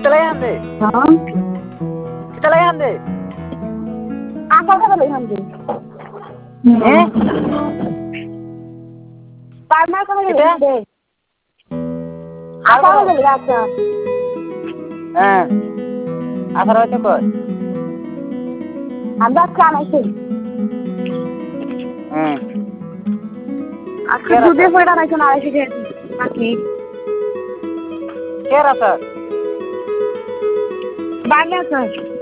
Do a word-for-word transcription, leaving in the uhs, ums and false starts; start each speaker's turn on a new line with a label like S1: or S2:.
S1: Kitale ande.
S2: Hả?
S1: Kitale ande.
S2: À sao cái bị hình gì?
S1: Eh?
S2: Ba má có cái gì
S1: Kita?
S2: đi? À sao cái bị আছে?
S1: হ্যাঁ আসার হয়তো কই
S2: আমরা কাম আছি।
S1: হুম
S2: আজকে দুধে পয়টা নাকি না আইছি যে নাকি
S1: কে আসার
S2: বাগে আছে